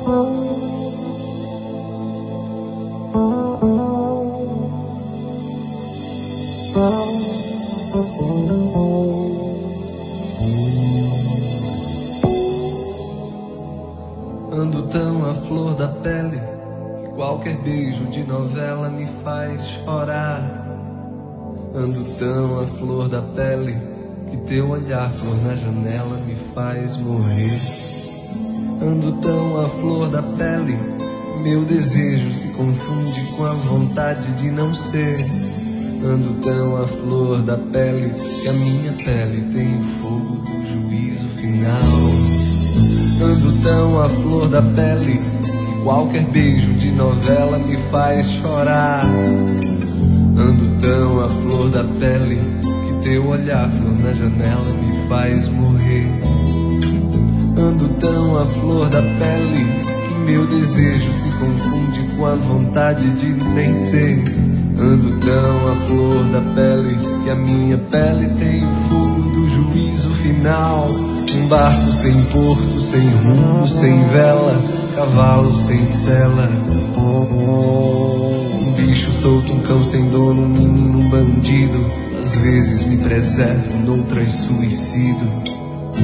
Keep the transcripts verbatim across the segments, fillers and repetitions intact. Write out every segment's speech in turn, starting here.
Ando tão à flor da pele que qualquer beijo de novela me faz chorar. Ando tão à flor da pele que teu olhar, flor na janela, me faz morrer. Ando tão à flor da pele, meu desejo se confunde com a vontade de não ser. Ando tão à flor da pele que a minha pele tem o fogo do juízo final. Ando tão à flor da pele que qualquer beijo de novela me faz chorar. Ando tão à flor da pele que teu olhar, flor na janela, me faz morrer. Ando tão à flor da pele que meu desejo se confunde com a vontade de nem ser. Ando tão à flor da pele que a minha pele tem o fogo do juízo final. Um barco sem porto, sem rumo, sem vela, cavalo sem sela. Um bicho solto, um cão sem dono, um menino, um bandido. Às vezes me preservo, noutras suicido.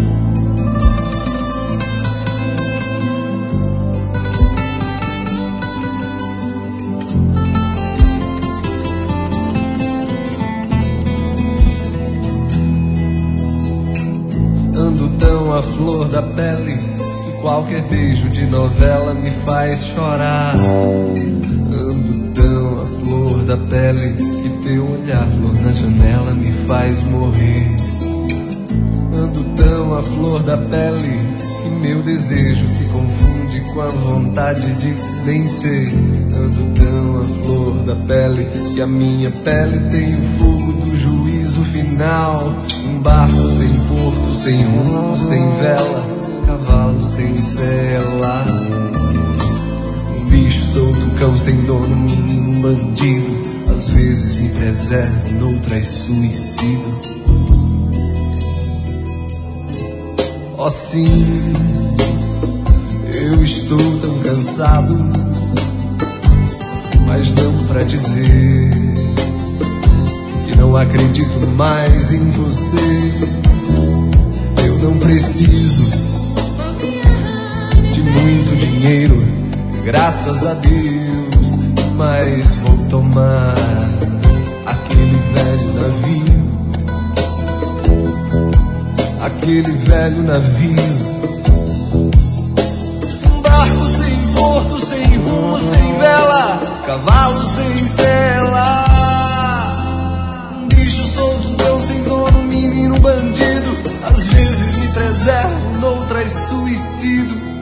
Ando tão à flor da pele que qualquer beijo de novela me faz chorar. Ando tão à flor da pele que teu olhar, flor na janela, me faz morrer. Ando tão à flor da pele que meu desejo se confunde com a vontade de nem ser. Ando tão à flor da pele que a minha pele tem o fogo do juízo final. Um barco sem porto, sem rumo, sem vela, cavalo sem sela. Um bicho solto, um cão sem dono, um menino, um bandido. Às vezes me preservo, noutras suicido. Oh sim, eu estou tão cansado, mas não pra dizer que não acredito mais em você. Eu não preciso de muito dinheiro, graças a Deus, mas vou tomar aquele velho navio, aquele velho navio. Um barco sem porto, sem rumo, sem vela, cavalo sem sela. Um bicho solto, um cão sem dono, um menino, um bandido. Às vezes me preservo, noutras suicido.